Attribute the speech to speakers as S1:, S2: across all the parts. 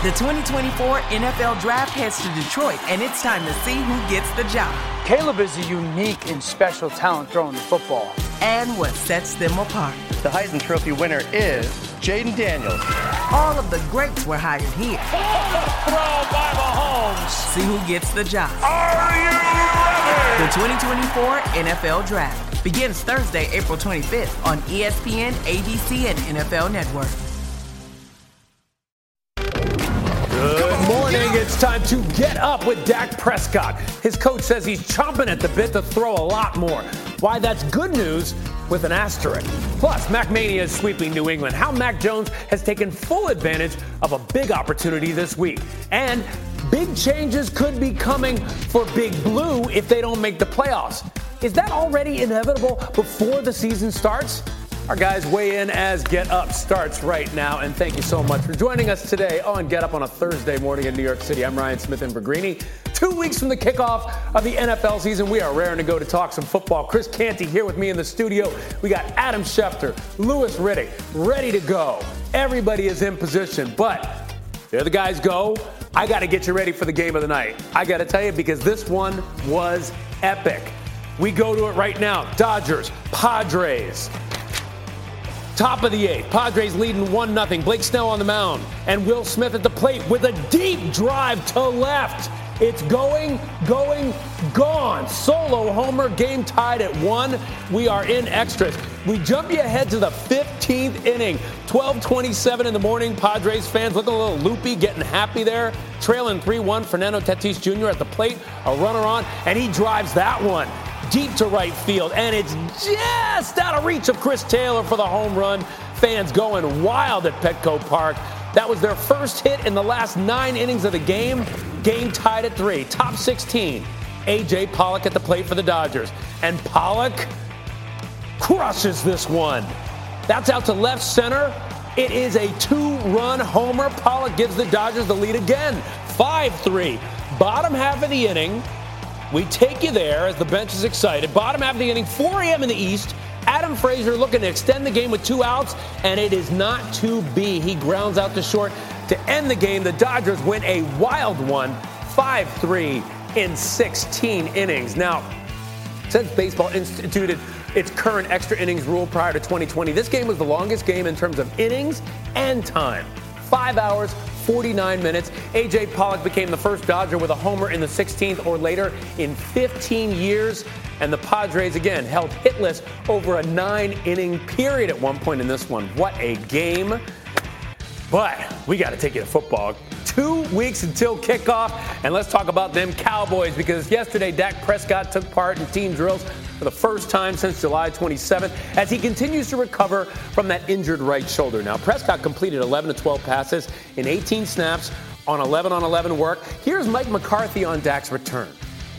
S1: The 2024 NFL Draft heads to Detroit, and it's time to see who gets the job.
S2: Caleb is a unique and special talent throwing the football.
S1: And what sets them apart.
S3: The Heisman Trophy winner is Jaden Daniels.
S1: All of the greats were hired here.
S4: Throw by Mahomes.
S1: See who gets the job.
S4: Are you ready?
S1: The 2024 NFL Draft begins Thursday, April 25th on ESPN, ABC, and NFL Network.
S5: Good morning. It's time to get up with Dak Prescott. His coach says he's chomping at the bit to throw a lot more. Why that's good news with an asterisk. Plus, Mac Mania is sweeping New England. How Mac Jones has taken full advantage of a big opportunity this week. And big changes could be coming for Big Blue if they don't make the playoffs. Is that already inevitable before the season starts? Our guys weigh in as Get Up starts right now, and thank you so much for joining us today on Get Up on a Thursday morning in New York City. I'm Ryan Smith in Bergrini. 2 weeks from the kickoff of the NFL season, we are raring to go to talk some football. Chris Canty here with me in the studio. We got Adam Schefter, Louis Riddick, ready to go. Everybody is in position, but there the guys go. I got to get you ready for the game of the night. I got to tell you, because this one was epic. We go to it right now. Dodgers, Padres. Top of the eighth, Padres leading 1-0. Blake Snell on the mound, and Will Smith at the plate with a deep drive to left. It's going, gone. Solo homer, game tied at 1. We are in extras. We jump you ahead to the 15th inning. 12:27 in the morning. Padres fans looking a little loopy, getting happy there. Trailing 3-1. Fernando Tatis Jr. at the plate, a runner on, and he drives that one deep to right field, and it's just out of reach of Chris Taylor for the home run. Fans going wild at Petco Park. That was their first hit in the last 9 innings of the game. Game tied at 3. Top 16. A.J. Pollock at the plate for the Dodgers. And Pollock crushes this one. That's out to left center. It is a 2-run homer. Pollock gives the Dodgers the lead again. 5-3. Bottom half of the inning. We take you there as the bench is excited. Bottom half of the inning, 4 a.m. in the East. Adam Frazier looking to extend the game with 2 outs, and it is not to be. He grounds out to short to end the game. The Dodgers win a wild one, 5-3 in 16 innings. Now, since baseball instituted its current extra innings rule prior to 2020, this game was the longest game in terms of innings and time. 5 hours, 49 minutes. A.J. Pollock became the first Dodger with a homer in the 16th or later in 15 years. And the Padres, again, held hitless over a 9-inning period at one point in this one. What a game. But we got to take you to football. 2 weeks until kickoff. And let's talk about them Cowboys, because yesterday Dak Prescott took part in team drills for the first time since July 27th as he continues to recover from that injured right shoulder. Now, Prescott completed 11 to 12 passes in 18 snaps on 11-on-11 work. Here's Mike McCarthy on Dak's return.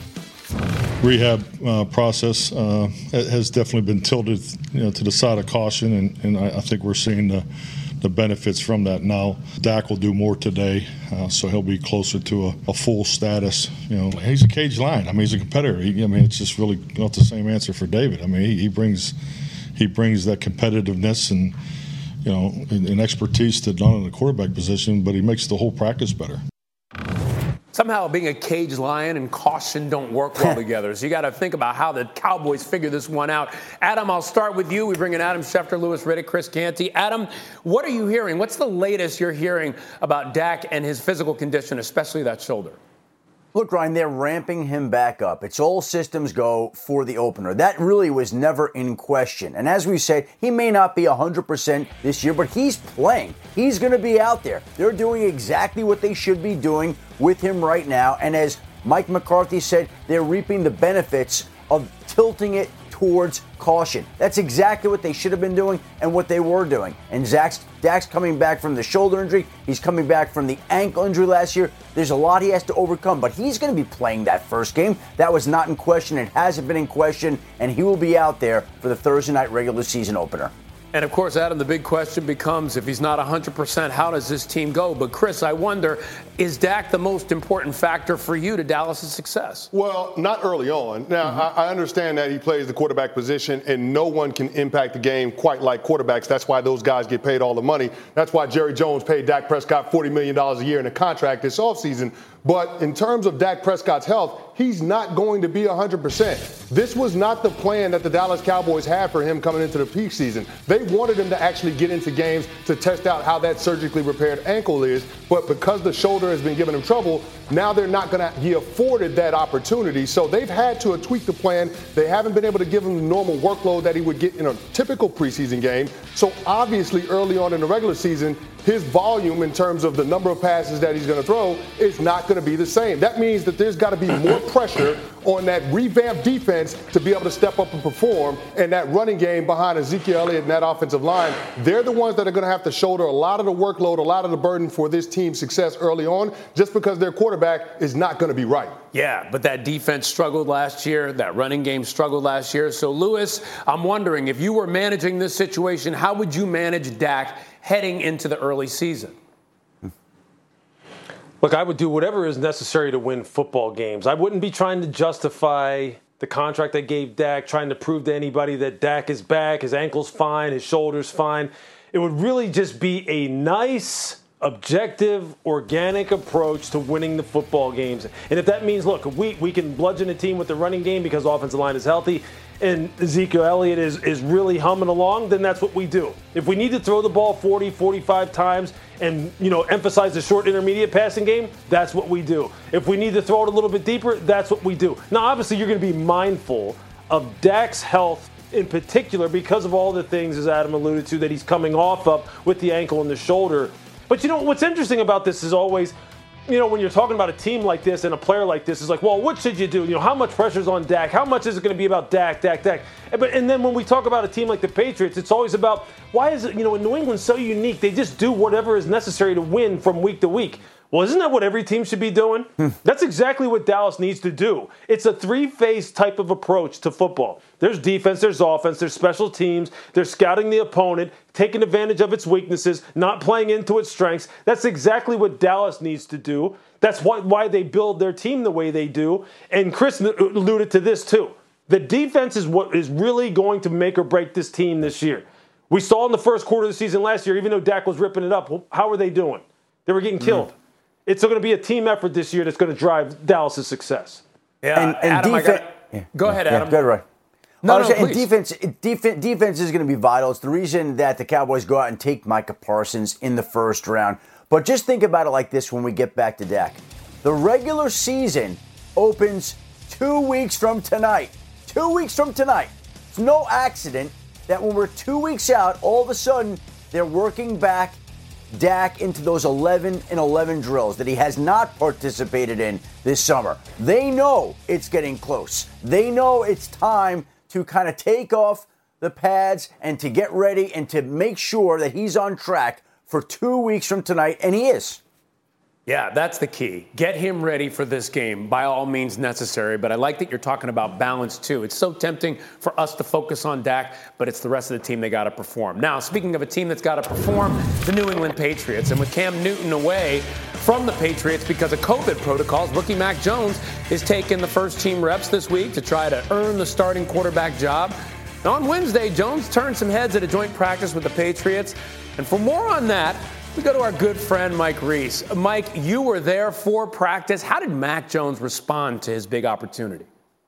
S6: Rehab process has definitely been tilted, to the side of caution, and I think we're seeing the benefits from that now. Dak will do more today, so he'll be closer to a full status. He's a cage lion. He's a competitor. It's just really not the same answer for David. He brings that competitiveness and and expertise to not in the quarterback position, but he makes the whole practice better.
S5: Somehow being a cage lion and caution don't work well together. So you got to think about how the Cowboys figure this one out. Adam, I'll start with you. We bring in Adam Schefter, Louis Riddick, Chris Canty. Adam, what are you hearing? What's the latest you're hearing about Dak and his physical condition, especially that shoulder?
S7: Look, Ryan, they're ramping him back up. It's all systems go for the opener. That really was never in question. And as we say, he may not be 100% this year, but he's playing. He's going to be out there. They're doing exactly what they should be doing with him right now. And as Mike McCarthy said, they're reaping the benefits of tilting it towards caution. That's exactly what they should have been doing and what they were doing. And Dak's coming back from the shoulder injury. He's coming back from the ankle injury last year. There's a lot he has to overcome, but he's going to be playing that first game. That was not in question. It hasn't been in question, and he will be out there for the Thursday night regular season opener.
S5: And, of course, Adam, the big question becomes, if he's not 100%, how does this team go? But, Chris, I wonder, is Dak the most important factor for you to Dallas' success?
S8: Well, not early on. Now, I understand that he plays the quarterback position, and no one can impact the game quite like quarterbacks. That's why those guys get paid all the money. That's why Jerry Jones paid Dak Prescott $40 million a year in a contract this offseason. But in terms of Dak Prescott's health, he's not going to be 100%. This was not the plan that the Dallas Cowboys had for him coming into the peak season. They wanted him to actually get into games to test out how that surgically repaired ankle is. But because the shoulder has been giving him trouble, now they're not going to be afforded that opportunity. So they've had to tweak the plan. They haven't been able to give him the normal workload that he would get in a typical preseason game. So obviously early on in the regular season, his volume in terms of the number of passes that he's going to throw is not going to be the same. That means that there's got to be more pressure on that revamped defense to be able to step up and perform. And that running game behind Ezekiel Elliott and that offensive line, they're the ones that are going to have to shoulder a lot of the workload, a lot of the burden for this team's success early on, just because their quarterback is not going to be right.
S5: Yeah, but that defense struggled last year. That running game struggled last year. So, Lewis, I'm wondering, if you were managing this situation, how would you manage Dak heading into the early season?
S9: Look, I would do whatever is necessary to win football games. I wouldn't be trying to justify the contract I gave Dak, trying to prove to anybody that Dak is back, his ankle's fine, his shoulder's fine. It would really just be a nice, objective, organic approach to winning the football games. And if that means, look, we can bludgeon a team with the running game because the offensive line is healthy and Ezekiel Elliott is really humming along, then that's what we do. If we need to throw the ball 40, 45 times and, emphasize the short intermediate passing game, that's what we do. If we need to throw it a little bit deeper, that's what we do. Now, obviously, you're going to be mindful of Dak's health in particular because of all the things, as Adam alluded to, that he's coming off of with the ankle and the shoulder. But, what's interesting about this is always, when you're talking about a team like this and a player like this, is like, well, what should you do? How much pressure's on Dak? How much is it going to be about Dak? And then when we talk about a team like the Patriots, it's always about, why is it, in New England so unique? They just do whatever is necessary to win from week to week. Well, isn't that what every team should be doing? That's exactly what Dallas needs to do. It's a three-phase type of approach to football. There's defense, there's offense, there's special teams, there's scouting the opponent, taking advantage of its weaknesses, not playing into its strengths. That's exactly what Dallas needs to do. That's why they build their team the way they do. And Chris alluded to this too. The defense is what is really going to make or break this team this year. We saw in the first quarter of the season last year, even though Dak was ripping it up, how were they doing? They were getting killed. It's going to be a team effort this year that's going to drive Dallas' success.
S5: Yeah,
S7: and
S5: Adam, go ahead, Adam.
S7: Yeah, go ahead, Roy.
S5: No,
S7: defense is going to be vital. It's the reason that the Cowboys go out and take Micah Parsons in the first round. But just think about it like this when we get back to Dak. The regular season opens 2 weeks from tonight. 2 weeks from tonight. It's no accident that when we're 2 weeks out, all of a sudden they're working back Dak into those 11-11 drills that he has not participated in this summer. They know it's getting close. They know it's time to kind of take off the pads and to get ready and to make sure that he's on track for 2 weeks from tonight, and he is.
S5: Yeah, that's the key. Get him ready for this game by all means necessary. But I like that you're talking about balance, too. It's so tempting for us to focus on Dak, but it's the rest of the team they got to perform. Now, speaking of a team that's got to perform, the New England Patriots. And with Cam Newton away from the Patriots because of COVID protocols, rookie Mac Jones is taking the first team reps this week to try to earn the starting quarterback job. Now, on Wednesday, Jones turned some heads at a joint practice with the Patriots. And for more on that, we go to our good friend Mike Reese. Mike, you were there for practice. How did Mac Jones respond to his big opportunity?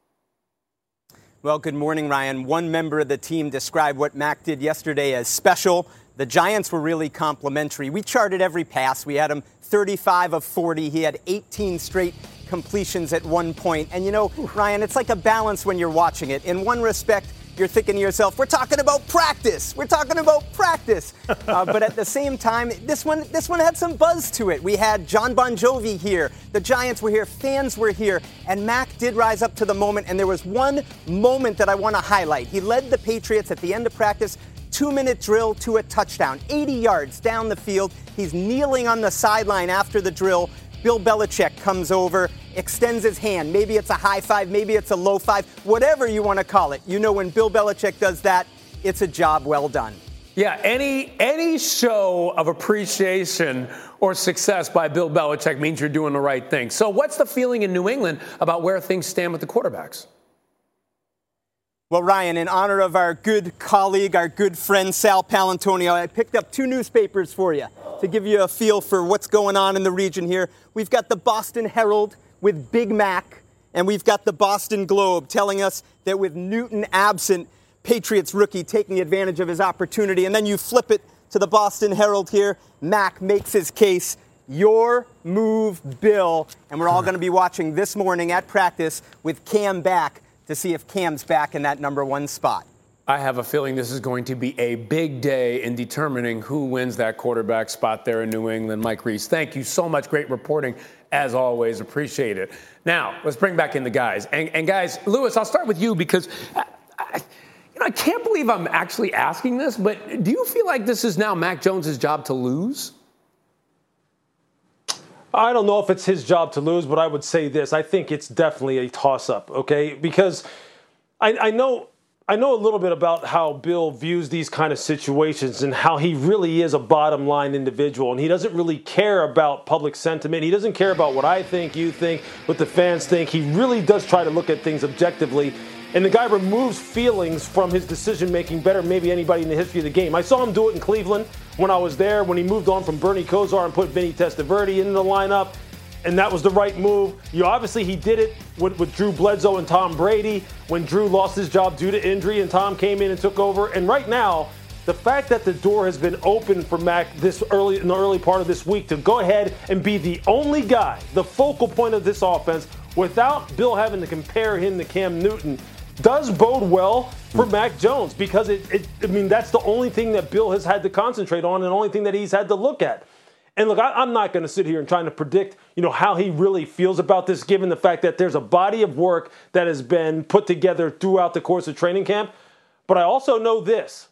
S10: Well, good morning, Ryan. One member of the team described what Mac did yesterday as special. The Giants were really complimentary. We charted every pass. We had him 35 of 40. He had 18 straight completions at one point. And, Ryan, it's like a balance when you're watching it. In one respect, you're thinking to yourself, we're talking about practice. We're talking about practice. But at the same time, this one had some buzz to it. We had John Bon Jovi here. The Giants were here. Fans were here. And Mac did rise up to the moment. And there was one moment that I want to highlight. He led the Patriots at the end of practice, 2-minute drill to a touchdown, 80 yards down the field. He's kneeling on the sideline after the drill. Bill Belichick comes over, extends his hand. Maybe it's a high five, maybe it's a low five, whatever you want to call it. When Bill Belichick does that, it's a job well done.
S5: Yeah, any show of appreciation or success by Bill Belichick means you're doing the right thing. So what's the feeling in New England about where things stand with the quarterbacks?
S10: Well, Ryan, in honor of our good colleague, our good friend Sal Paolantonio, I picked up 2 newspapers for you to give you a feel for what's going on in the region here. We've got the Boston Herald with Big Mac, and we've got the Boston Globe telling us that with Newton absent, Patriots rookie taking advantage of his opportunity. And then you flip it to the Boston Herald here. Mac makes his case. Your move, Bill. And we're all going to be watching this morning at practice with Cam back to see if Cam's back in that number 1 spot.
S5: I have a feeling this is going to be a big day in determining who wins that quarterback spot there in New England. Mike Reiss, thank you so much. Great reporting, as always. Appreciate it. Now, let's bring back in the guys. And guys, Lewis, I'll start with you because I can't believe I'm actually asking this, but do you feel like this is now Mac Jones' job to lose?
S9: I don't know if it's his job to lose, but I would say this. I think it's definitely a toss-up, okay? Because I know a little bit about how Bill views these kind of situations and how he really is a bottom-line individual, and he doesn't really care about public sentiment. He doesn't care about what I think, you think, what the fans think. He really does try to look at things objectively, and the guy removes feelings from his decision-making better than maybe anybody in the history of the game. I saw him do it in Cleveland when I was there, when he moved on from Bernie Kosar and put Vinny Testaverde in the lineup, and that was the right move. Obviously, he did it with Drew Bledsoe and Tom Brady when Drew lost his job due to injury and Tom came in and took over. And right now, the fact that the door has been open for Mac in the early part of this week to go ahead and be the only guy, the focal point of this offense, without Bill having to compare him to Cam Newton, does bode well for Mac Jones because that's the only thing that Bill has had to concentrate on and the only thing that he's had to look at. And look, I'm not going to sit here and trying to predict, how he really feels about this, given the fact that there's a body of work that has been put together throughout the course of training camp. But I also know this,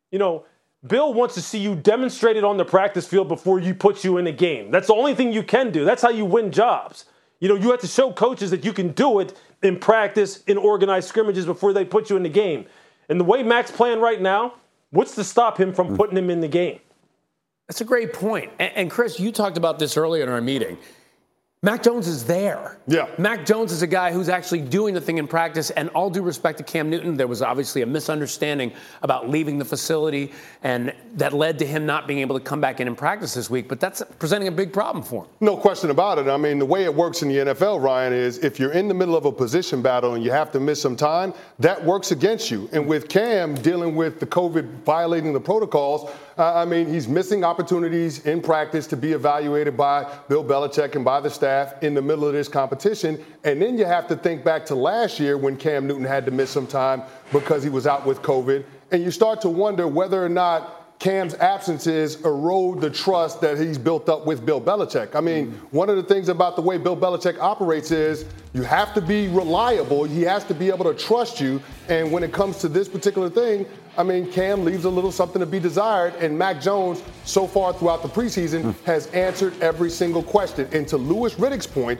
S9: Bill wants to see you demonstrate it on the practice field before he puts you in a game. That's the only thing you can do. That's how you win jobs. You have to show coaches that you can do it in practice, in organized scrimmages before they put you in the game. And the way Mac's playing right now, what's to stop him from putting him in the game?
S5: That's a great point. And Chris, you talked about this earlier in our meeting. Mac Jones is there.
S8: Yeah.
S5: Mac Jones is a guy who's actually doing the thing in practice. And all due respect to Cam Newton, there was obviously a misunderstanding about leaving the facility, and that led to him not being able to come back in practice this week. But that's presenting a big problem for him.
S8: No question about it. I mean, the way it works in the NFL, Ryan, is if you're in the middle of a position battle and you have to miss some time, that works against you. And with Cam dealing with the COVID violating the protocols, he's missing opportunities in practice to be evaluated by Bill Belichick and by the staff in the middle of this competition. And then you have to think back to last year when Cam Newton had to miss some time because he was out with COVID. And you start to wonder whether or not Cam's absences erode the trust that he's built up with Bill Belichick. I mean, one of the things about the way Bill Belichick operates is you have to be reliable. He has to be able to trust you. And when it comes to this particular thing, Cam leaves a little something to be desired. And Mac Jones, so far throughout the preseason, has answered every single question. And to Louis Riddick's point,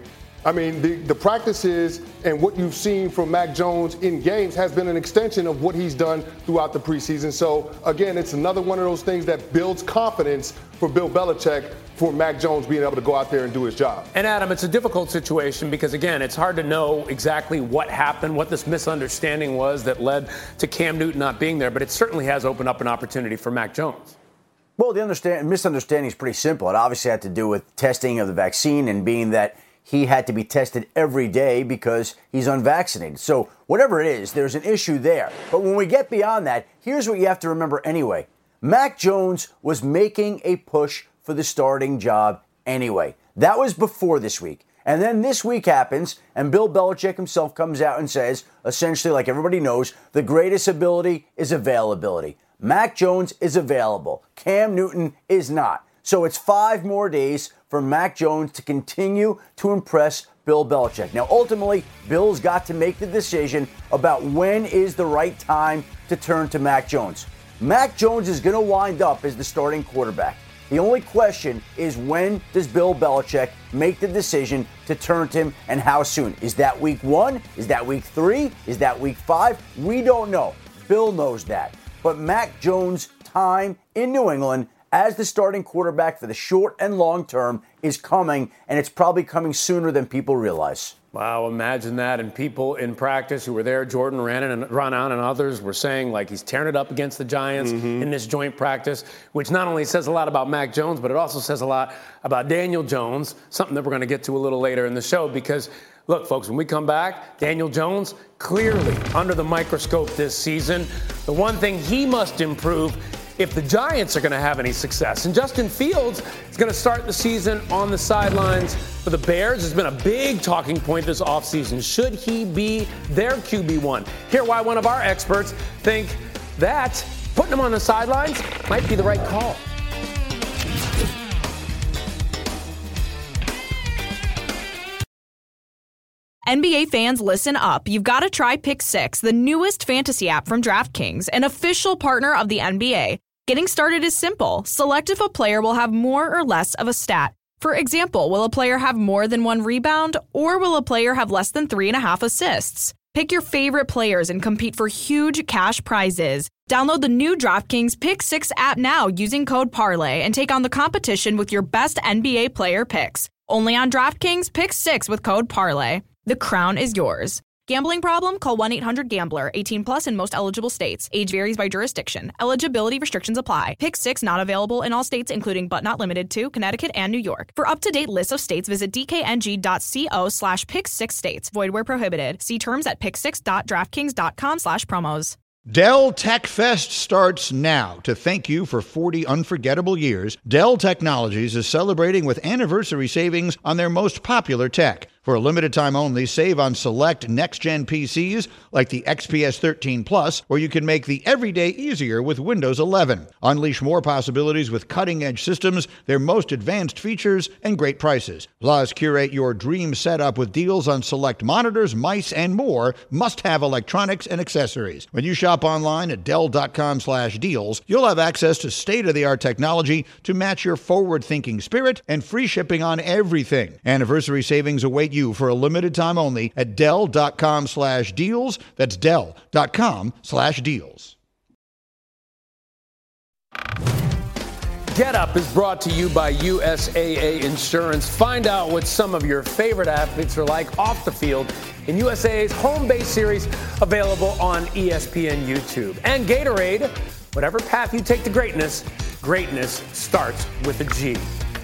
S8: the practices and what you've seen from Mac Jones in games has been an extension of what he's done throughout the preseason. So, again, it's another one of those things that builds confidence for Bill Belichick for Mac Jones being able to go out there and do his job.
S5: And, Adam, it's a difficult situation because, again, it's hard to know exactly what happened, what this misunderstanding was that led to Cam Newton not being there. But it certainly has opened up an opportunity for Mac Jones.
S7: Well, the misunderstanding is pretty simple. It obviously had to do with testing of the vaccine and being that he had to be tested every day because he's unvaccinated. So whatever it is, there's an issue there. But when we get beyond that, here's what you have to remember anyway. Mac Jones was making a push for the starting job anyway. That was before this week. And then this week happens, and Bill Belichick himself comes out and says, essentially, like everybody knows, the greatest ability is availability. Mac Jones is available. Cam Newton is not. So it's 5 more days for Mac Jones to continue to impress Bill Belichick. Now, ultimately, Bill's got to make the decision about when is the right time to turn to Mac Jones. Mac Jones is going to wind up as the starting quarterback. The only question is, when does Bill Belichick make the decision to turn to him, and how soon? Is that week 1? Is that week 3? Is that week 5? We don't know. Bill knows that. but Mac Jones' time in New England as the starting quarterback for the short and long term is coming, and it's probably coming sooner than people realize.
S5: Wow, imagine that. And people in practice who were there, Jordan Raanan and others, were saying, like, he's tearing it up against the Giants in this joint practice, which not only says a lot about Mac Jones, but it also says a lot about Daniel Jones, something that we're going to get to a little later in the show. Because, look, folks, when we come back, Daniel Jones clearly under the microscope this season. The one thing he must improve if the Giants are going to have any success. And Justin Fields is going to start the season on the sidelines for the Bears. There's been a big talking point this offseason. Should he be their QB1? Hear why one of our experts think that putting him on the sidelines might be the right call.
S11: NBA fans, listen up. You've got to try Pick 6, the newest fantasy app from DraftKings, an official partner of the NBA. Getting started is simple. Select if a player will have more or less of a stat. For example, will a player have more than 1 rebound, or will a player have less than 3.5 assists? Pick your favorite players and compete for huge cash prizes. Download the new DraftKings Pick 6 app now using code PARLAY and take on the competition with your best NBA player picks. Only on DraftKings Pick 6 with code PARLAY. The crown is yours. Gambling problem? Call 1-800-GAMBLER. 18 plus in most eligible states. Age varies by jurisdiction. Eligibility restrictions apply. Pick 6 not available in all states, including but not limited to Connecticut and New York. For up-to-date lists of states, visit dkng.co/pick6states. Void where prohibited. See terms at pick6.draftkings.com/promos.
S12: Dell Tech Fest starts now. To thank you for 40 unforgettable years, Dell Technologies is celebrating with anniversary savings on their most popular tech. For a limited time only, save on select next-gen PCs like the XPS 13 Plus, where you can make the everyday easier with Windows 11. Unleash more possibilities with cutting-edge systems, their most advanced features, and great prices. Plus, curate your dream setup with deals on select monitors, mice, and more must-have electronics and accessories. When you shop online at Dell.com/deals, you'll have access to state-of-the-art technology to match your forward-thinking spirit and free shipping on everything. Anniversary savings await you for a limited time only at Dell.com/deals. That's Dell.com/deals.
S5: Get Up is brought to you by USAA Insurance. Find out what some of your favorite athletes are like off the field in USAA's Home Base series, available on ESPN YouTube. And Gatorade, whatever path you take to greatness, greatness starts with a G.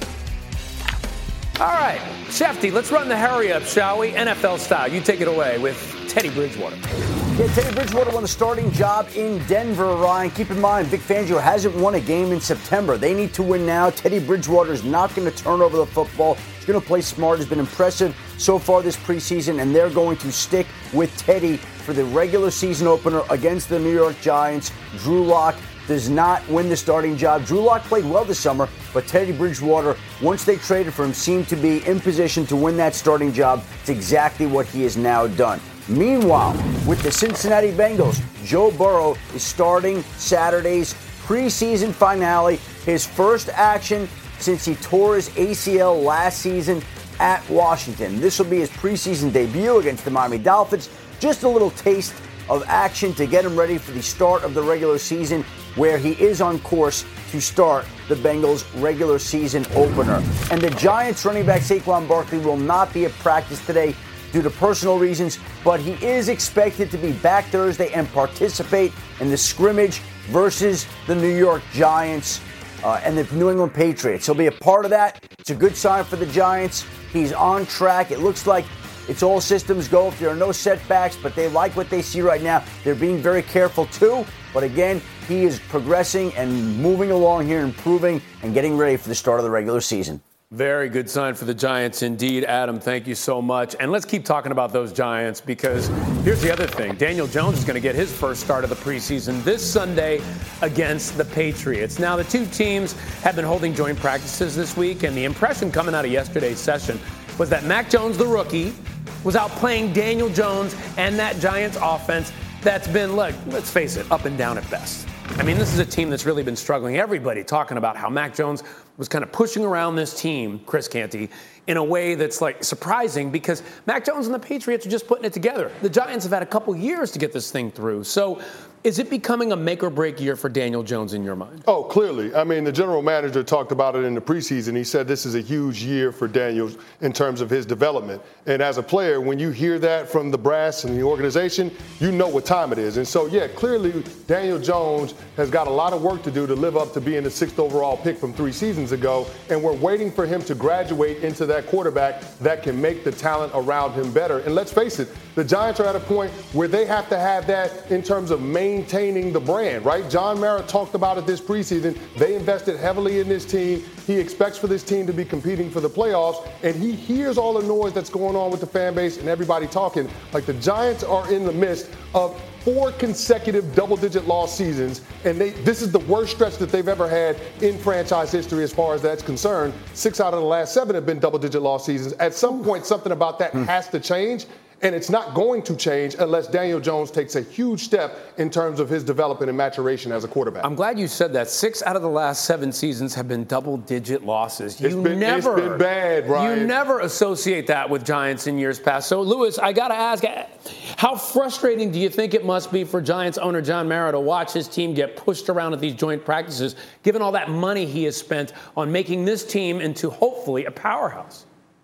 S5: All right, Shefty, let's run the hurry up, shall we? NFL style. You take it away with Teddy Bridgewater.
S7: Yeah, Teddy Bridgewater won the starting job in Denver, Ryan. Keep in mind, Vic Fangio hasn't won a game in September. They need to win now. Teddy Bridgewater is not going to turn over the football. He's going to play smart. He's been impressive so far this preseason, and they're going to stick with Teddy for the regular season opener against the New York Giants. Drew Lock does not win the starting job. Drew Lock played well this summer, but Teddy Bridgewater, once they traded for him, seemed to be in position to win that starting job. It's exactly what he has now done. Meanwhile, with the Cincinnati Bengals, Joe Burrow is starting Saturday's preseason finale, his first action since he tore his ACL last season at Washington. This will be his preseason debut against the Miami Dolphins. Just a little taste of action to get him ready for the start of the regular season, where he is on course to start the Bengals' regular season opener. And the Giants running back Saquon Barkley will not be at practice today due to personal reasons, but he is expected to be back Thursday and participate in the scrimmage versus the New York Giants and the New England Patriots. He'll be a part of that. It's a good sign for the Giants. He's on track. It looks like it's all systems go if there are no setbacks, but they like what they see right now. They're being very careful too. But again, he is progressing and moving along here, improving and getting ready for the start of the regular season.
S5: Very good sign for the Giants indeed, Adam. Thank you so much. And let's keep talking about those Giants, because here's the other thing. Daniel Jones is going to get his first start of the preseason this Sunday against the Patriots. Now, the two teams have been holding joint practices this week, and the impression coming out of yesterday's session was that Mac Jones, the rookie, was out playing Daniel Jones and that Giants offense that's been, look, let's face it, up and down at best. I mean, this is a team that's really been struggling. Everybody talking about how Mac Jones was kind of pushing around this team, Chris Canty, in a way that's like surprising, because Mac Jones and the Patriots are just putting it together. The Giants have had a couple years to get this thing through. So Is it becoming a make or break year for Daniel Jones in your mind?
S8: Oh, clearly. I mean, the general manager talked about it in the preseason. He said this is a huge year for Daniel in terms of his development. And as a player, when you hear that from the brass and the organization, you know what time it is. And so, yeah, clearly Daniel Jones has got a lot of work to do to live up to being the 6th overall pick from 3 seasons ago. And we're waiting for him to graduate into that quarterback that can make the talent around him better. And let's face it, the Giants are at a point where they have to have that in terms of maintaining the brand, right? John Mara talked about it this preseason. They invested heavily in this team. He expects for this team to be competing for the playoffs, and he hears all the noise that's going on with the fan base and everybody talking. Like, the Giants are in the midst of 4 consecutive double-digit loss seasons, and this is the worst stretch that they've ever had in franchise history as far as that's concerned. 6 out of the last 7 have been double-digit loss seasons. At some point, something about that has to change. And it's not going to change unless Daniel Jones takes a huge step in terms of his development and maturation as a quarterback.
S5: I'm glad you said that. 6 out of the last 7 seasons have been double-digit losses.
S8: It's been bad, Brian.
S5: You never associate that with Giants in years past. So, Louis, I got to ask, how frustrating do you think it must be for Giants owner John Mara to watch his team get pushed around at these joint practices, given all that money he has spent on making this team into, hopefully, a powerhouse?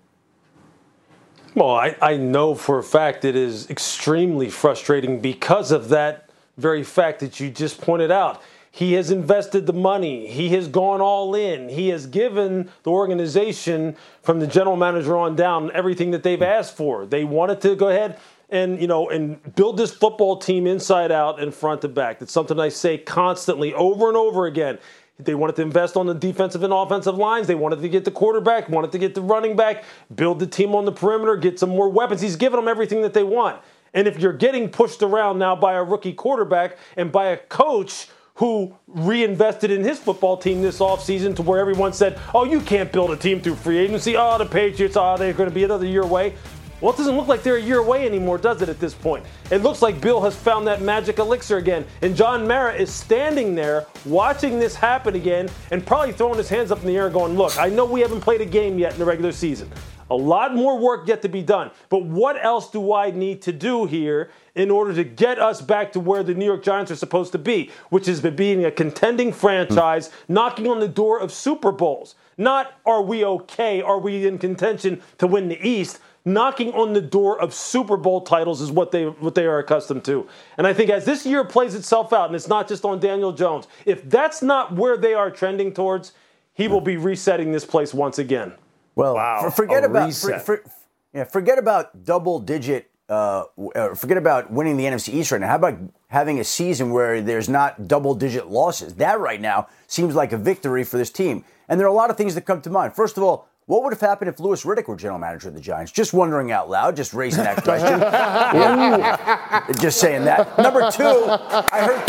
S9: Well, I know for a fact it is extremely frustrating because of that very fact that you just pointed out. He has invested the money. He has gone all in. He has given the organization, from the general manager on down, everything that they've asked for. They wanted to go ahead and, and build this football team inside out and front to back. That's something I say constantly over and over again. They wanted to invest on the defensive and offensive lines. They wanted to get the quarterback, wanted to get the running back, build the team on the perimeter, get some more weapons. He's given them everything that they want. And if you're getting pushed around now by a rookie quarterback and by a coach who reinvested in his football team this offseason to where everyone said, oh, you can't build a team through free agency. Oh, the Patriots, they're going to be another year away. Well, it doesn't look like they're a year away anymore, does it, at this point? It looks like Bill has found that magic elixir again. And John Mara is standing there watching this happen again and probably throwing his hands up in the air going, look, I know we haven't played a game yet in the regular season. A lot more work yet to be done. But what else do I need to do here in order to get us back to where the New York Giants are supposed to be, which is being a contending franchise, knocking on the door of Super Bowls? Not are we okay, are we in contention to win the East? Knocking on the door of Super Bowl titles is what they are accustomed to. And I think as this year plays itself out, and it's not just on Daniel Jones, if that's not where they are trending towards, he will be resetting this place once again.
S7: Well,
S5: wow,
S7: forget about double-digit. Forget about winning the NFC East right now. How about having a season where there's not double-digit losses? That right now seems like a victory for this team. And there are a lot of things that come to mind. First of all, what would have happened if Louis Riddick were general manager of the Giants? Just wondering out loud, just raising that question. Just saying that. Number 2, I heard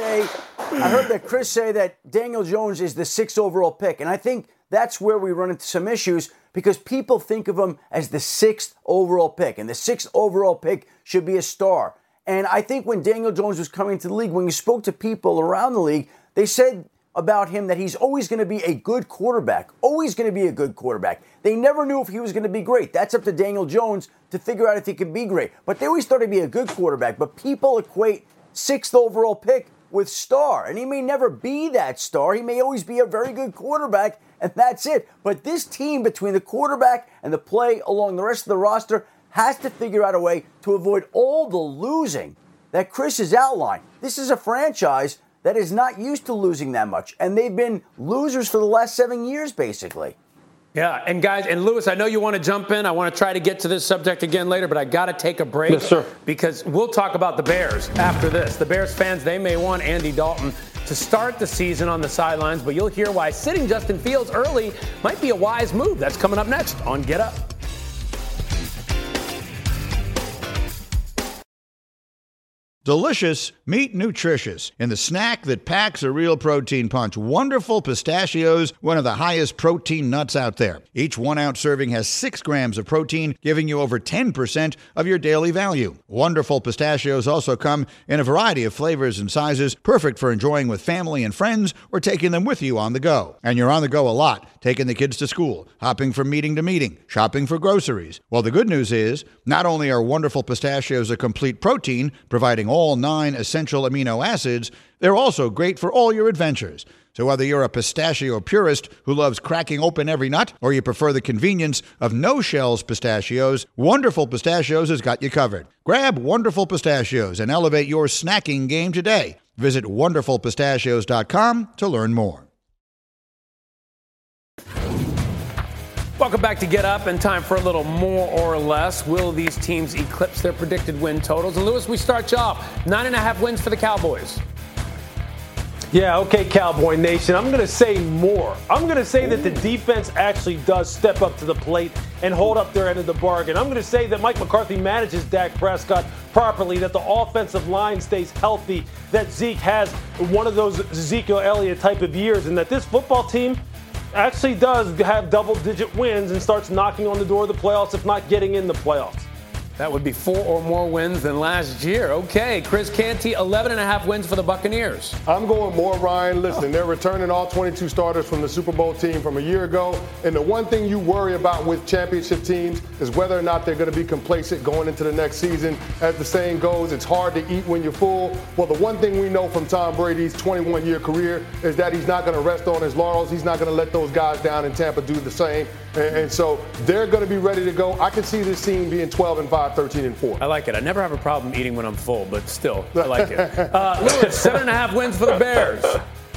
S7: Chris say that Daniel Jones is the 6th overall pick. And I think that's where we run into some issues because people think of him as the 6th overall pick. And the 6th overall pick should be a star. And I think when Daniel Jones was coming to the league, when you spoke to people around the league, they said about him that he's always going to be a good quarterback. Always going to be a good quarterback. They never knew if he was going to be great. That's up to Daniel Jones to figure out if he can be great. But they always thought he'd be a good quarterback. But people equate 6th overall pick with star. And he may never be that star. He may always be a very good quarterback, and that's it. But this team, between the quarterback and the play along the rest of the roster, has to figure out a way to avoid all the losing that Chris has outlined. This is a franchise that is not used to losing that much. And they've been losers for the last 7 years, basically.
S5: Yeah, and guys, and Louis, I know you want to jump in. I want to try to get to this subject again later, but I got to take a break.
S9: Yes, sir.
S5: Because we'll talk about the Bears after this. The Bears fans, they may want Andy Dalton to start the season on the sidelines, but you'll hear why sitting Justin Fields early might be a wise move. That's coming up next on Get Up.
S12: Delicious, meet nutritious. In the snack that packs a real protein punch, Wonderful Pistachios, one of the highest protein nuts out there. Each 1-ounce serving has 6 grams of protein, giving you over 10% of your daily value. Wonderful Pistachios also come in a variety of flavors and sizes, perfect for enjoying with family and friends or taking them with you on the go. And you're on the go a lot, taking the kids to school, hopping from meeting to meeting, shopping for groceries. Well, the good news is, not only are Wonderful Pistachios a complete protein, providing all 9 essential amino acids, they're also great for all your adventures. So whether you're a pistachio purist who loves cracking open every nut, or you prefer the convenience of no-shells pistachios, Wonderful Pistachios has got you covered. Grab Wonderful Pistachios and elevate your snacking game today. Visit wonderfulpistachios.com to learn more.
S5: Welcome back to Get Up, and time for a little more or less. Will these teams eclipse their predicted win totals? And Lewis, we start you off. 9.5 wins for the Cowboys.
S9: Yeah, okay, Cowboy Nation. I'm going to say more. I'm going to say that the defense actually does step up to the plate and hold up their end of the bargain. I'm going to say that Mike McCarthy manages Dak Prescott properly, that the offensive line stays healthy, that Zeke has one of those Ezekiel Elliott type of years, and that this football team actually does have double-digit wins and starts knocking on the door of the playoffs, if not getting in the playoffs.
S5: That would be 4 or more wins than last year. Okay, Chris Canty, 11.5 wins for the Buccaneers.
S8: I'm going more, Ryan. Listen, they're returning all 22 starters from the Super Bowl team from a year ago. And the one thing you worry about with championship teams is whether or not they're going to be complacent going into the next season. As the saying goes, it's hard to eat when you're full. Well, the one thing we know from Tom Brady's 21-year career is that he's not going to rest on his laurels. He's not going to let those guys down in Tampa do the same. And so they're going to be ready to go. I can see this team being 12-5, 13-4.
S5: I like it. I never have a problem eating when I'm full, but still, I like it. Lewis, 7.5 wins for the Bears.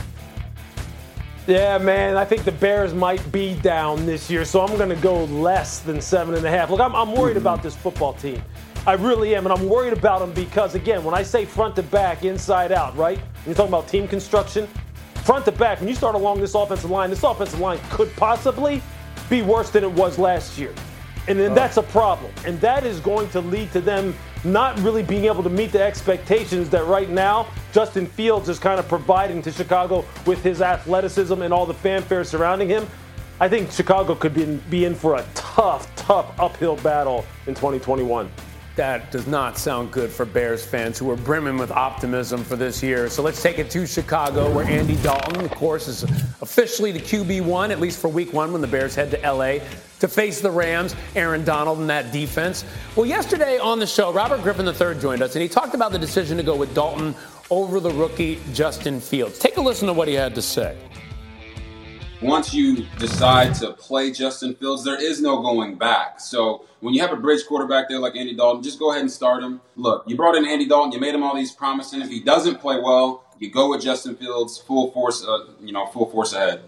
S9: Yeah, man, I think the Bears might be down this year, so I'm going to go less than 7.5. Look, I'm worried about this football team. I really am, and I'm worried about them because, again, when I say front to back, inside out, right? When you're talking about team construction, front to back, when you start along this offensive line could possibly be worse than it was last year. And then that's a problem. And that is going to lead to them not really being able to meet the expectations that right now Justin Fields is kind of providing to Chicago with his athleticism and all the fanfare surrounding him. I think Chicago could be in for a tough uphill battle in 2021.
S5: That does not sound good for Bears fans who are brimming with optimism for this year. So let's take it to Chicago, where Andy Dalton, of course, is officially the QB1, at least for week 1 when the Bears head to L.A. to face the Rams, Aaron Donald and that defense. Well, yesterday on the show, Robert Griffin III joined us, and he talked about the decision to go with Dalton over the rookie Justin Fields. Take a listen to what he had to say.
S13: Once you decide to play Justin Fields, there is no going back. So when you have a bridge quarterback there like Andy Dalton, just go ahead and start him. Look, you brought in Andy Dalton, you made him all these promises. If he doesn't play well, you go with Justin Fields, full force ahead.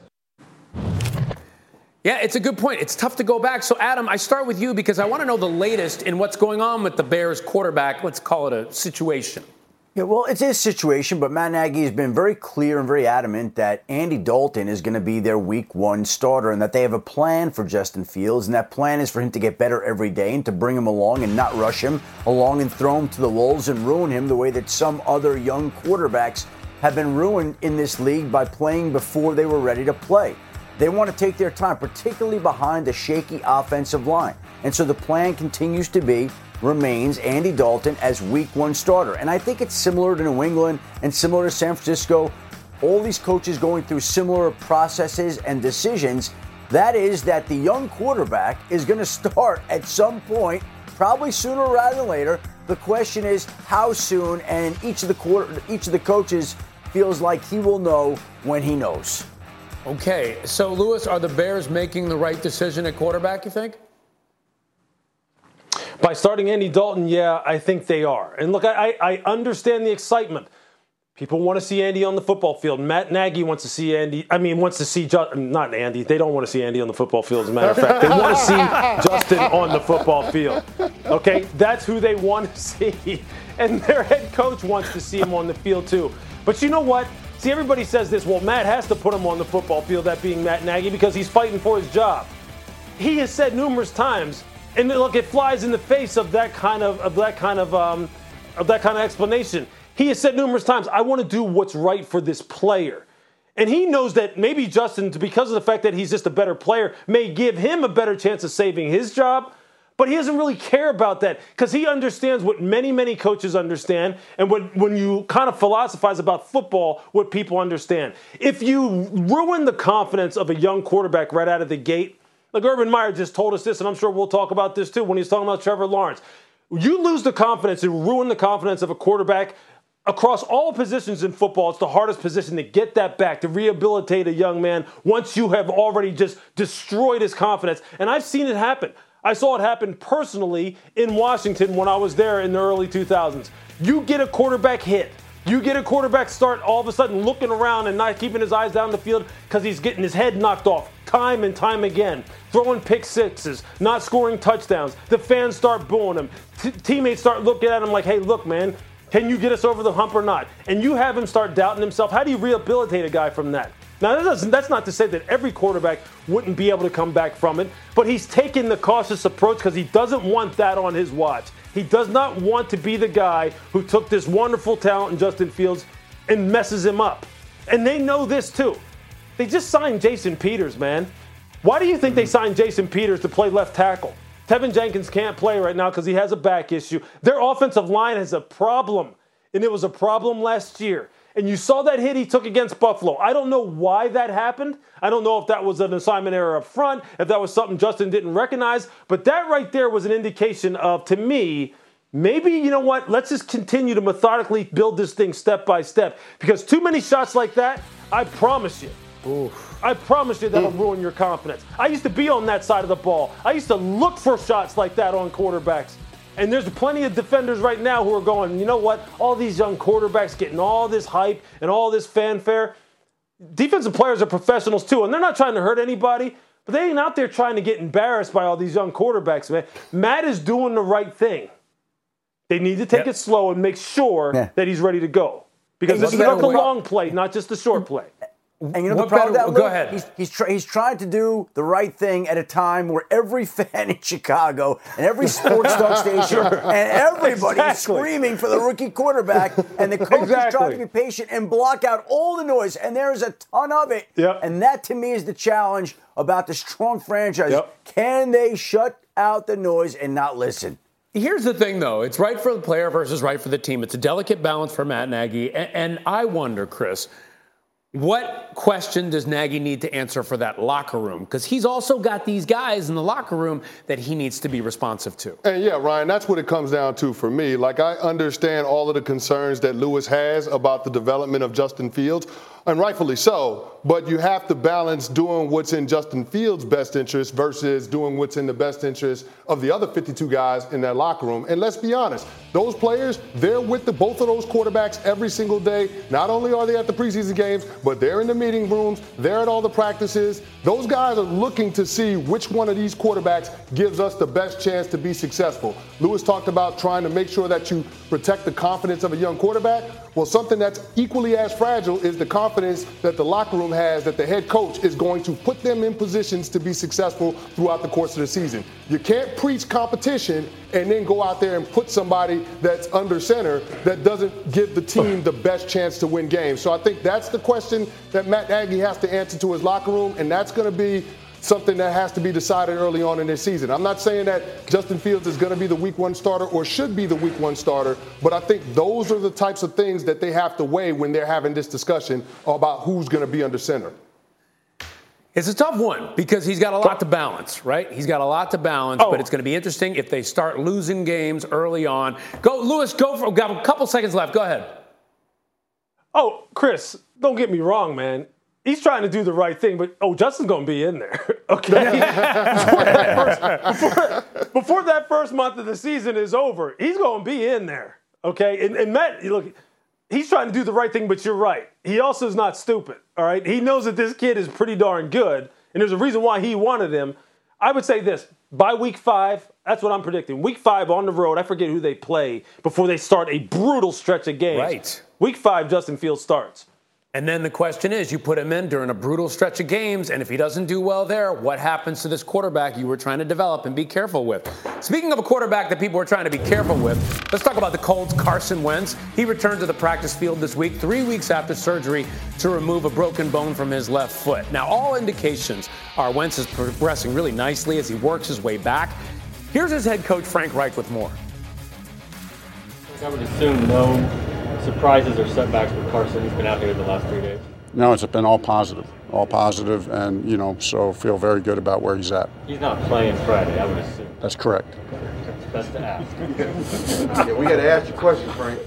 S5: Yeah, it's a good point. It's tough to go back. So, Adam, I start with you because I want to know the latest in what's going on with the Bears quarterback. Let's call it a situation.
S7: Yeah, well, it's his situation, but Matt Nagy has been very clear and very adamant that Andy Dalton is going to be their week 1 starter and that they have a plan for Justin Fields, and that plan is for him to get better every day and to bring him along and not rush him along and throw him to the wolves and ruin him the way that some other young quarterbacks have been ruined in this league by playing before they were ready to play. They want to take their time, particularly behind a shaky offensive line. And so the plan remains Andy Dalton as week 1 starter. And I think it's similar to New England and similar to San Francisco. All these coaches going through similar processes and decisions. That is that the young quarterback is going to start at some point, probably sooner rather than later. The question is how soon, and each of the coaches feels like he will know when he knows.
S5: Okay, so Lewis, are the Bears making the right decision at quarterback, you think?
S9: By starting Andy Dalton, yeah, I think they are. And look, I understand the excitement. People want to see Andy on the football field. Matt Nagy wants to see not Andy. They don't want to see Andy on the football field, as a matter of fact. They want to see Justin on the football field. Okay, that's who they want to see. And their head coach wants to see him on the field, too. But you know what? See, everybody says this, well, Matt has to put him on the football field, that being Matt Nagy, because he's fighting for his job. He has said numerous times, and look, it flies in the face of that kind of explanation. He has said numerous times, I want to do what's right for this player. And he knows that maybe Justin, because of the fact that he's just a better player, may give him a better chance of saving his job. But he doesn't really care about that because he understands what many, many coaches understand, and when you kind of philosophize about football, what people understand. If you ruin the confidence of a young quarterback right out of the gate, like Urban Meyer just told us this, and I'm sure we'll talk about this too when he's talking about Trevor Lawrence. You lose the confidence and ruin the confidence of a quarterback across all positions in football. It's the hardest position to get that back, to rehabilitate a young man once you have already just destroyed his confidence. And I've seen it happen. I saw it happen personally in Washington when I was there in the early 2000s. You get a quarterback hit. You get a quarterback start all of a sudden looking around and not keeping his eyes down the field because he's getting his head knocked off time and time again. Throwing pick sixes, not scoring touchdowns. The fans start booing him. Teammates start looking at him like, hey, look, man, can you get us over the hump or not? And you have him start doubting himself. How do you rehabilitate a guy from that? Now, that's not to say that every quarterback wouldn't be able to come back from it, but he's taking the cautious approach because he doesn't want that on his watch. He does not want to be the guy who took this wonderful talent in Justin Fields and messes him up. And they know this too. They just signed Jason Peters, man. Why do you think they signed Jason Peters to play left tackle? Tevin Jenkins can't play right now because he has a back issue. Their offensive line has a problem, and it was a problem last year. And you saw that hit he took against Buffalo. I don't know why that happened. I don't know if that was an assignment error up front, if that was something Justin didn't recognize. But that right there was an indication of, to me, maybe, you know what, let's just continue to methodically build this thing step by step. Because too many shots like that, I promise you, I promise you that'll ruin your confidence. I used to be on that side of the ball. I used to look for shots like that on quarterbacks. And there's plenty of defenders right now who are going, you know what, all these young quarterbacks getting all this hype and all this fanfare. Defensive players are professionals too, and they're not trying to hurt anybody, but they ain't out there trying to get embarrassed by all these young quarterbacks, man. Matt is doing the right thing. They need to take it slow and make sure that he's ready to go. Because this is about the long play, not just the short play.
S7: And you know the problem with that, go ahead. He's trying to do the right thing at a time where every fan in Chicago and every sports talk station and everybody is screaming for the rookie quarterback, and the coach is trying to be patient and block out all the noise, and there's a ton of it. And that, to me, is the challenge about the strong franchise. Can they shut out the noise and not listen?
S5: Here's the thing, though. It's right for the player versus right for the team. It's a delicate balance for Matt Nagy. And I wonder, Chris, what question does Nagy need to answer for that locker room? Because he's also got these guys in the locker room that he needs to be responsive to.
S8: And yeah, Ryan, that's what it comes down to for me. Like, I understand all of the concerns that Lewis has about the development of Justin Fields, and rightfully so. But you have to balance doing what's in Justin Fields' best interest versus doing what's in the best interest of the other 52 guys in that locker room. And let's be honest, those players, they're with both of those quarterbacks every single day. Not only are they at the preseason games, but they're in the meeting rooms, they're at all the practices. Those guys are looking to see which one of these quarterbacks gives us the best chance to be successful. Lewis talked about trying to make sure that you protect the confidence of a young quarterback. Well, something that's equally as fragile is the confidence that the locker room has that the head coach is going to put them in positions to be successful throughout the course of the season. You can't preach competition and then go out there and put somebody that's under center that doesn't give the team the best chance to win games. So I think that's the question that Matt Nagy has to answer to his locker room, and that's going to be something that has to be decided early on in this season. I'm not saying that Justin Fields is going to be the week one starter or should be the week one starter, but I think those are the types of things that they have to weigh when they're having this discussion about who's going to be under center.
S5: It's a tough one because he's got a lot to balance, right? He's got a lot to balance, but it's going to be interesting if they start losing games early on. Go, Lewis, we've got a couple seconds left. Go ahead.
S9: Oh, Chris, don't get me wrong, man. He's trying to do the right thing, but, Justin's going to be in there, okay? before that first month of the season is over, he's going to be in there, okay? And Matt, look, he's trying to do the right thing, but you're right. He also is not stupid, all right? He knows that this kid is pretty darn good, and there's a reason why he wanted him. I would say this, by week 5, that's what I'm predicting. Week 5 on the road, I forget who they play before they start a brutal stretch of games.
S5: Right.
S9: Week 5, Justin Fields starts.
S5: And then the question is, you put him in during a brutal stretch of games, and if he doesn't do well there, what happens to this quarterback you were trying to develop and be careful with? Speaking of a quarterback that people are trying to be careful with, let's talk about the Colts' Carson Wentz. He returned to the practice field this week, 3 weeks after surgery to remove a broken bone from his left foot. Now, all indications are Wentz is progressing really nicely as he works his way back. Here's his head coach, Frank Reich, with more.
S14: I would assume no surprises or setbacks with Carson. He's been out here the last 3 days.
S15: No, it's been all positive, and, so feel very good about where he's at.
S14: He's not playing Friday, I would assume.
S15: That's correct.
S14: best to ask.
S8: Yeah, we got to ask you a question, Frank.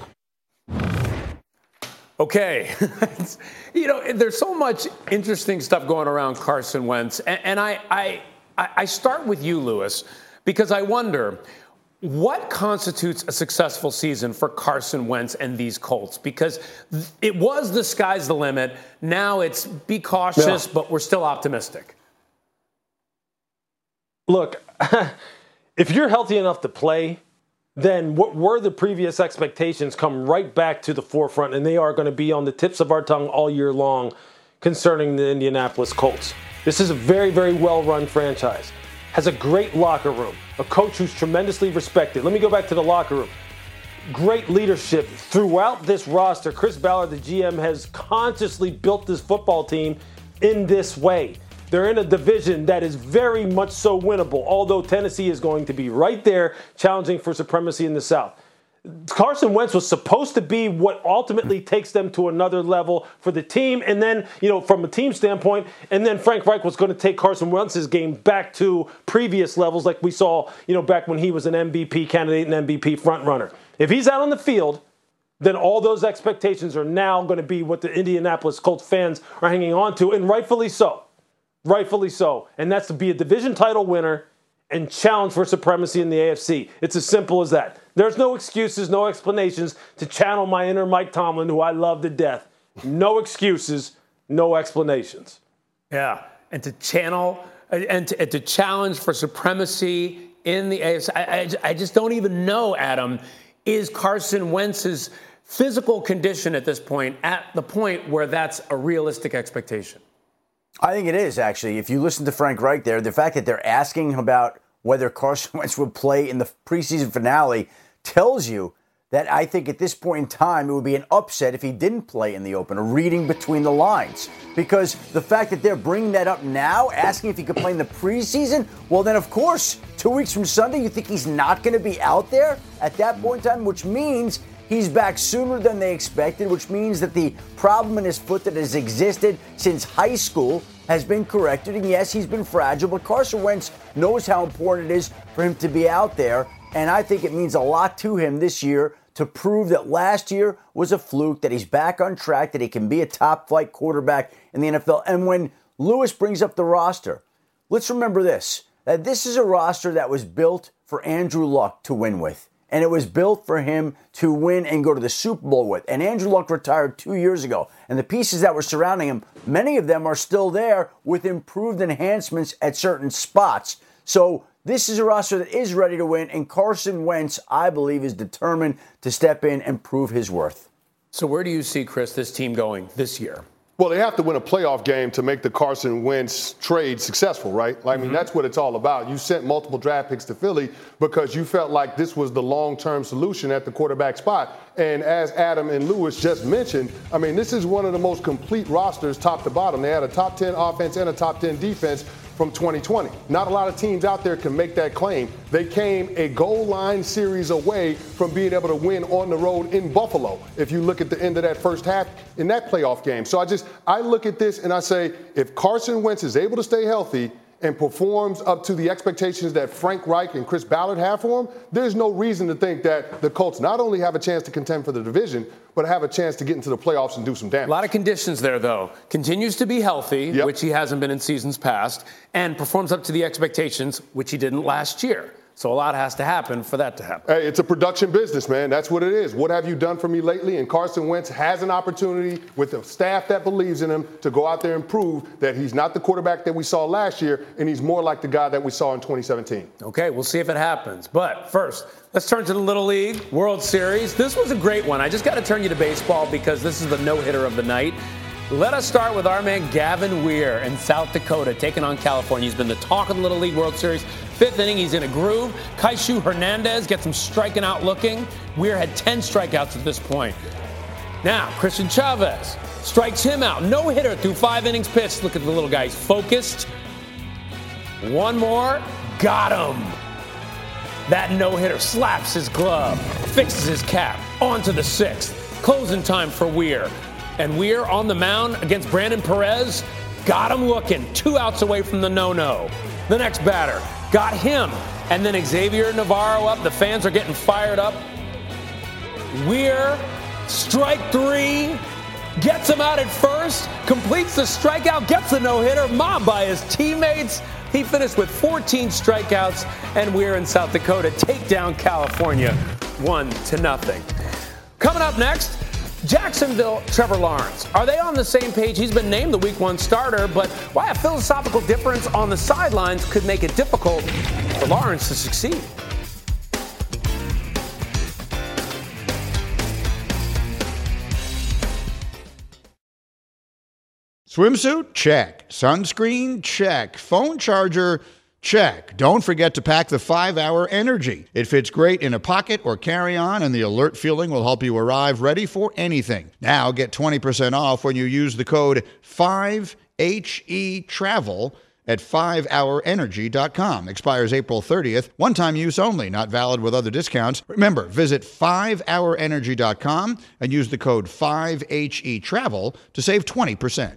S5: Okay. There's so much interesting stuff going around Carson Wentz. And I start with you, Lewis, because I wonder what constitutes a successful season for Carson Wentz and these Colts? Because it was the sky's the limit. Now it's be cautious, but we're still optimistic.
S9: Look, if you're healthy enough to play, then what were the previous expectations come right back to the forefront, and they are going to be on the tips of our tongue all year long concerning the Indianapolis Colts. This is a very, very well-run franchise. Has a great locker room, a coach who's tremendously respected. Let me go back to the locker room. Great leadership throughout this roster. Chris Ballard, the GM, has consciously built this football team in this way. They're in a division that is very much so winnable, although Tennessee is going to be right there challenging for supremacy in the South. Carson Wentz was supposed to be what ultimately takes them to another level for the team. And then, from a team standpoint, and then Frank Reich was going to take Carson Wentz's game back to previous levels like we saw, back when he was an MVP candidate and MVP frontrunner. If he's out on the field, then all those expectations are now going to be what the Indianapolis Colts fans are hanging on to, and rightfully so. Rightfully so. And that's to be a division title winner and challenge for supremacy in the AFC. It's as simple as that. There's no excuses, no explanations to channel my inner Mike Tomlin, who I love to death. No excuses, no explanations.
S5: Yeah, and to channel and to challenge for supremacy in the AFC. I just don't even know, Adam, is Carson Wentz's physical condition at this point at the point where that's a realistic expectation?
S7: I think it is, actually. If you listen to Frank Reich there, the fact that they're asking about whether Carson Wentz would play in the preseason finale tells you that I think at this point in time it would be an upset if he didn't play in the opener, reading between the lines. Because the fact that they're bringing that up now, asking if he could play in the preseason, well then, of course, 2 weeks from Sunday, you think he's not going to be out there at that point in time, which means he's back sooner than they expected, which means that the problem in his foot that has existed since high school has been corrected. And yes, he's been fragile, but Carson Wentz knows how important it is for him to be out there. And I think it means a lot to him this year to prove that last year was a fluke, that he's back on track, that he can be a top-flight quarterback in the NFL. And when Lewis brings up the roster, let's remember this, that this is a roster that was built for Andrew Luck to win with. And it was built for him to win and go to the Super Bowl with. And Andrew Luck retired 2 years ago. And the pieces that were surrounding him, many of them are still there with improved enhancements at certain spots. So this is a roster that is ready to win. And Carson Wentz, I believe, is determined to step in and prove his worth.
S5: So where do you see, Chris, this team going this year?
S8: Well, they have to win a playoff game to make the Carson Wentz trade successful, right? I mean, that's what it's all about. You sent multiple draft picks to Philly because you felt like this was the long-term solution at the quarterback spot. And as Adam and Lewis just mentioned, I mean, this is one of the most complete rosters top to bottom. They had a top 10 offense and a top 10 defense from 2020. Not a lot of teams out there can make that claim. They came a goal line series away from being able to win on the road in Buffalo, if you look at the end of that first half in that playoff game. So I look at this and I say, if Carson Wentz is able to stay healthy and performs up to the expectations that Frank Reich and Chris Ballard have for him, there's no reason to think that the Colts not only have a chance to contend for the division, but have a chance to get into the playoffs and do some damage.
S5: A lot of conditions there, though. Continues to be healthy, which he hasn't been in seasons past, and performs up to the expectations, which he didn't last year. So a lot has to happen for that to happen.
S8: Hey, it's a production business, man. That's what it is. What have you done for me lately? And Carson Wentz has an opportunity with a staff that believes in him to go out there and prove that he's not the quarterback that we saw last year, and he's more like the guy that we saw in 2017.
S5: Okay, we'll see if it happens. But first, let's turn to the Little League World Series. This was a great one. I just got to turn you to baseball because this is the no-hitter of the night. Let us start with our man Gavin Weir in South Dakota taking on California. He's been the talk of the Little League World Series. Fifth inning, he's in a groove. Kaishu Hernandez gets him striking out looking. Weir had 10 strikeouts at this point. Now, Christian Chavez strikes him out. No hitter through 5 innings pitched. Look at the little guy. He's focused. One more. Got him. That no-hitter slaps his glove, fixes his cap. On to the 6th. Closing time for Weir. And Weir on the mound against Brandon Perez. Got him looking. 2 outs away from the no-no. The next batter got him And then Xavier Navarro up. The fans are getting fired up. Weir, strike 3, gets him out at first, completes the strikeout, gets the no-hitter, mobbed by his teammates. He finished with 14 strikeouts, and Weir in South Dakota take down California 1-0. Coming up next, Jacksonville, Trevor Lawrence. Are they on the same page? He's been named the Week 1 starter, but why a philosophical difference on the sidelines could make it difficult for Lawrence to succeed.
S12: Swimsuit? Check. Sunscreen? Check. Phone charger? Check. Don't forget to pack the 5-Hour Energy. It fits great in a pocket or carry-on, and the alert feeling will help you arrive ready for anything. Now get 20% off when you use the code 5HETRAVEL at 5hourenergy.com. Expires April 30th. One-time use only. Not valid with other discounts. Remember, visit 5hourenergy.com and use the code 5HETRAVEL to save 20%.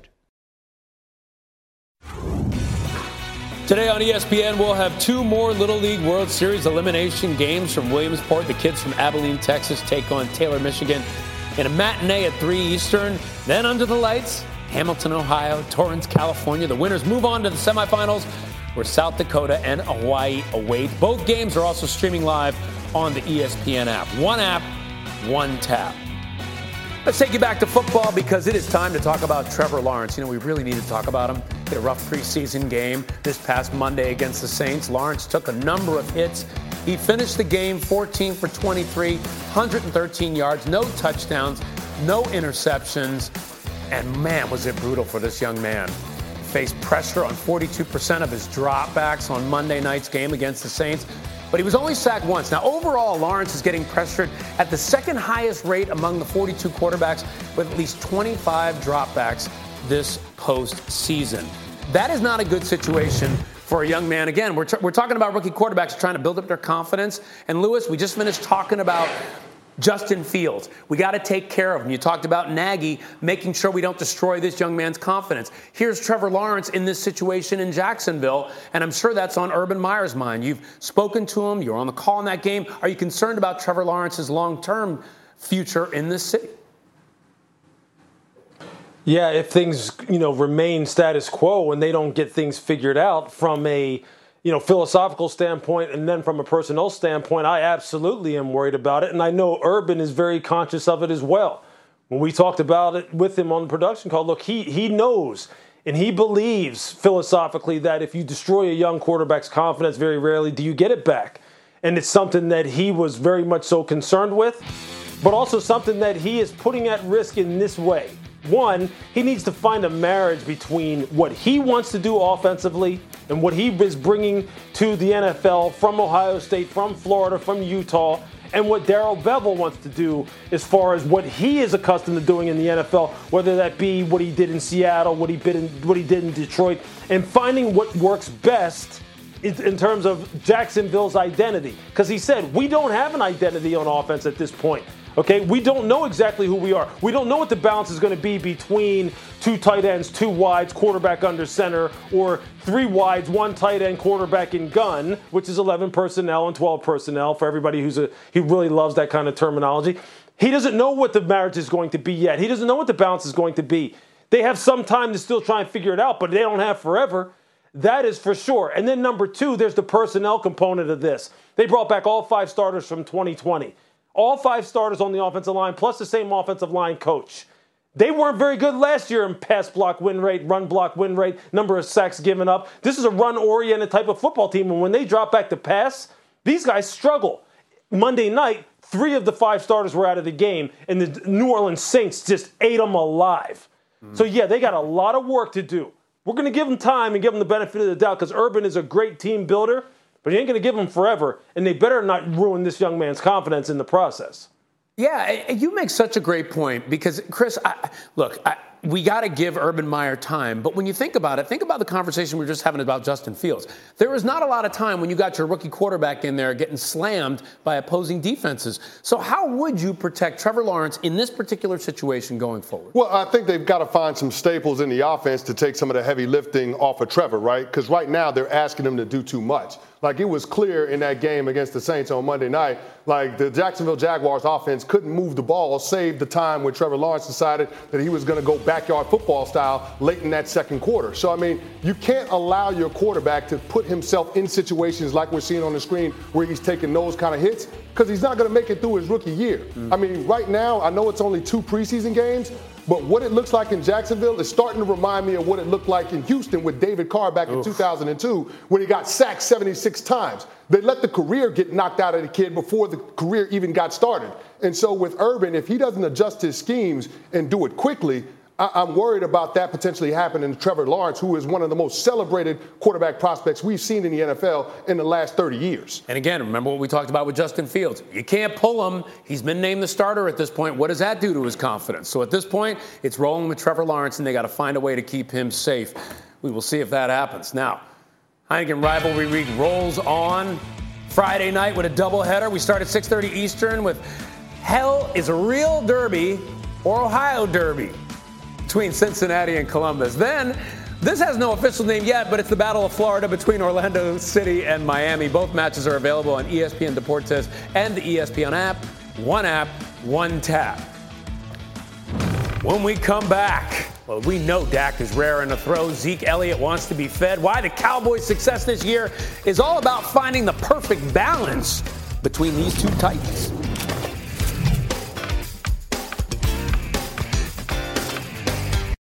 S5: Today on ESPN, we'll have 2 more Little League World Series elimination games from Williamsport. The kids from Abilene, Texas take on Taylor, Michigan in a matinee at 3 Eastern. Then under the lights, Hamilton, Ohio, Torrance, California. The winners move on to the semifinals where South Dakota and Hawaii await. Both games are also streaming live on the ESPN app. One app, one tap. Let's take you back to football because it is time to talk about Trevor Lawrence. You know, we really need to talk about him. He had a rough preseason game this past Monday against the Saints. Lawrence took a number of hits. He finished the game 14 for 23, 113 yards, no touchdowns, no interceptions. And man, was it brutal for this young man. Faced pressure on 42% of his dropbacks on Monday night's game against the Saints. But he was only sacked once. Now, overall, Lawrence is getting pressured at the second highest rate among the 42 quarterbacks with at least 25 dropbacks this postseason. That is not a good situation for a young man. Again, we're talking about rookie quarterbacks trying to build up their confidence. And, Lewis, we just finished talking about Justin Fields. We got to take care of him. You talked about Nagy making sure we don't destroy this young man's confidence. Here's Trevor Lawrence in this situation in Jacksonville, and I'm sure that's on Urban Meyer's mind. You've spoken to him. You're on the call in that game. Are you concerned about Trevor Lawrence's long-term future in this city?
S9: Yeah, if things, remain status quo and they don't get things figured out from a philosophical standpoint and then from a personnel standpoint, I absolutely am worried about it. And I know Urban is very conscious of it as well. When we talked about it with him on the production call, look, he knows and he believes philosophically that if you destroy a young quarterback's confidence, very rarely do you get it back. And it's something that he was very much so concerned with, but also something that he is putting at risk in this way. One, he needs to find a marriage between what he wants to do offensively and what he is bringing to the NFL from Ohio State, from Florida, from Utah, and what Darrell Bevell wants to do as far as what he is accustomed to doing in the NFL, whether that be what he did in Seattle, what he did in Detroit, and finding what works best in terms of Jacksonville's identity. Because he said, we don't have an identity on offense at this point. Okay, we don't know exactly who we are. We don't know what the balance is going to be between 2 tight ends, 2 wides, quarterback under center, or 3 wides, 1 tight end, quarterback in gun, which is 11 personnel and 12 personnel for everybody who really loves that kind of terminology. He doesn't know what the marriage is going to be yet. He doesn't know what the balance is going to be. They have some time to still try and figure it out, but they don't have forever. That is for sure. And then number 2, there's the personnel component of this. They brought back all 5 starters from 2020. All 5 starters on the offensive line, plus the same offensive line coach. They weren't very good last year in pass block win rate, run block win rate, number of sacks given up. This is a run-oriented type of football team, and when they drop back to pass, these guys struggle. Monday night, 3 of the 5 starters were out of the game, and the New Orleans Saints just ate them alive. So, yeah, they got a lot of work to do. We're going to give them time and give them the benefit of the doubt because Urban is a great team builder. But he ain't going to give them forever, and they better not ruin this young man's confidence in the process.
S5: Yeah, you make such a great point because, Chris, we got to give Urban Meyer time. But when you think about it, think about the conversation we were just having about Justin Fields. There was not a lot of time when you got your rookie quarterback in there getting slammed by opposing defenses. So how would you protect Trevor Lawrence in this particular situation going forward?
S8: Well, I think they've got to find some staples in the offense to take some of the heavy lifting off of Trevor, right? Because right now they're asking him to do too much. Like, it was clear in that game against the Saints on Monday night, like the Jacksonville Jaguars offense couldn't move the ball, save the time when Trevor Lawrence decided that he was going to go backyard football style late in that second quarter. So, I mean, you can't allow your quarterback to put himself in situations like we're seeing on the screen where he's taking those kind of hits, because he's not going to make it through his rookie year. I mean, right now, I know it's only 2 preseason games, but what it looks like in Jacksonville is starting to remind me of what it looked like in Houston with David Carr back in 2002 when he got sacked 76 times. They let the career get knocked out of the kid before the career even got started. And so with Urban, if he doesn't adjust his schemes and do it quickly, I'm worried about that potentially happening to Trevor Lawrence, who is one of the most celebrated quarterback prospects we've seen in the NFL in the last 30 years.
S5: And again, remember what we talked about with Justin Fields. You can't pull him. He's been named the starter at this point. What does that do to his confidence? So at this point, it's rolling with Trevor Lawrence, and they got to find a way to keep him safe. We will see if that happens. Now, Heineken Rivalry Week rolls on Friday night with a doubleheader. We start at 6:30 Eastern with Hell is a Real Derby or Ohio Derby between Cincinnati and Columbus. Then, this has no official name yet, but it's the Battle of Florida between Orlando City and Miami. Both matches are available on ESPN Deportes and the ESPN app. One tap. When we come back, well, we know Dak is raring to throw. Zeke Elliott wants to be fed. Why the Cowboys' success this year is all about finding the perfect balance between these two titans.